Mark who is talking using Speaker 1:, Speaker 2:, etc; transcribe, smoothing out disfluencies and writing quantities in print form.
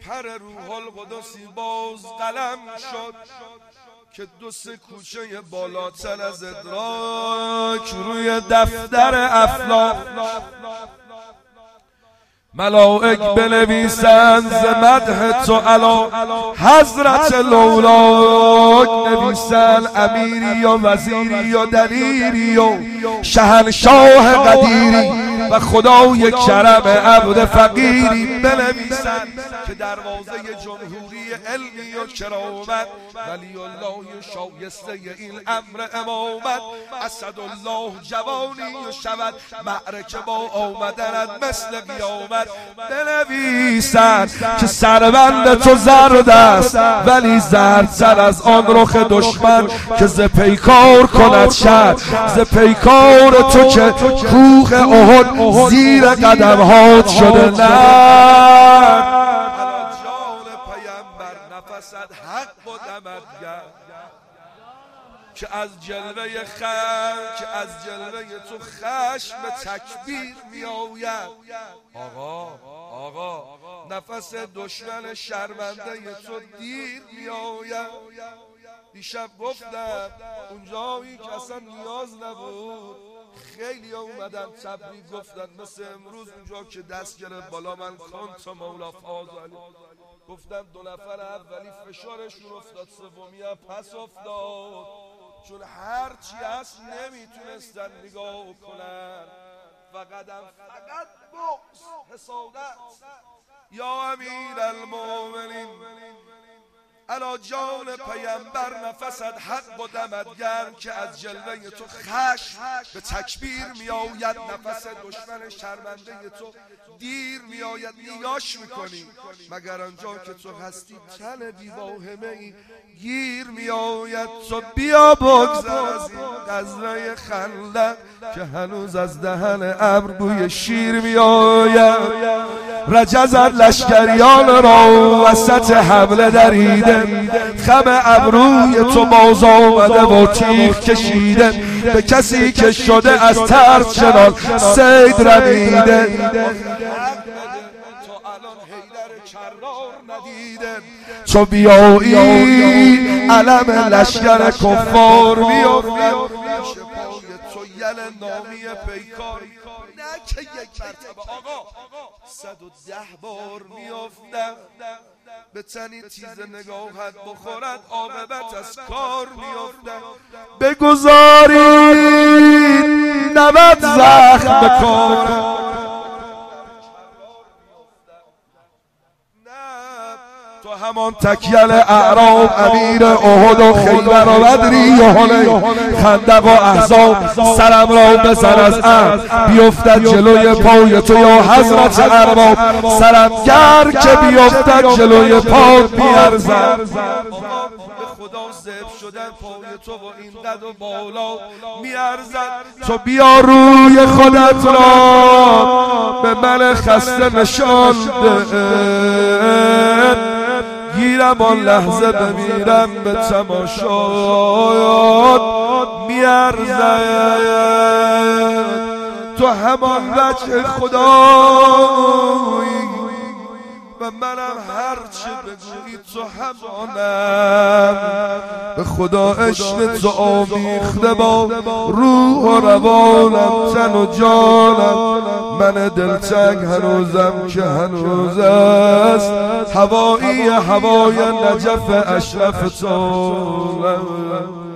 Speaker 1: پر روح القدسی باز قلم شد که 2-3 کوچه بالاتر از ادراک روی دفتر افلاک ملائک بنویسند ز مدح تو علی حضرت لولاک، نویسند امیری و وزیری و دلیری و شهنشاه قدیری و خدای کرم عبد فقیری، بنویسند که دروازه جمهوری علمی و کرامت ولی الله شایسته این امر امامت اسدالله جوانی و شود معرکه با آمدند مثل قیامت، بنویسند که سربند تو زرد است ولی زردتر از آن رخ دشمن که ز پیکار کند شر، ز پیکار تو که کوه احد زیر قدمهات شده نه جان پیامبر نفست حق و دمدگر که از جلوه تو خشم تکبیر می آید. آقا نفس دشمن شرمنده تو دیر می آید. دیشب گفتم اونجایی که اصلا نیاز نبود خیلی اومدن تبریک گفتن، مثل امروز اونجا که دست گرفت بالا من کنت مولا فاضل، گفتم 2 نفر اولی فشارشون افتاد، سومی هم پس افتاد، چون هرچی هست نمیتونستن نگاه کنن، فقط بغض حسادت. یا امیر المؤمنین علا جان پیامبر نفست حق و دمت گرم که از جلوه تو خشم به تکبیر می آید، نفس دشمن شرمنده تو دیر می آید. نیاش میکنی مگر آنجا که تو هستی تن بی واهمه ای گیر می آید. تو بیا بگذر از این غزوه خندق که هنوز از دهن ابر بوی شیر می آید. رجزت لشکریان را وسط حمله دریده، خم ابروی تو باز آمده و تیغ کشیده، به کسی که شده از ترس چنان صید رمیده. تو الان حیدر کرار ندیده، تو بیایی علم لشکر کفار میافته، تو یل نامی پیکاری نه که یک مرتبه آقا 110 بار میافتم به تنی تیز نگاهت بخورد عاقبت از کار میافتم. بگذارید 90 زخم بکارم تو همان تکیل اعراب امیر احد و خیبر و بدری و حنین خندق و احزاب، سرم را بزن از عهد بیفتد جلوی پای تو یا حضرت ارباب، سرم گر که بیفتد جلوی پات میارزم. به خدا ذبح شدن پای تو و این قد و بالا میارزد. تو بیا روی خودت را به من خسته نشان ده، گیرم آن لحظه بمیرم به تماشات میارزد. تو همان وجه خدایی و منم هرچه بگویی تو همانم. به خدا عشق تو آمیخته با روح و روانم، تن و جانم، من دلتنگ هنوزم که هنوز است هوایی هوای نجف اشرف تو.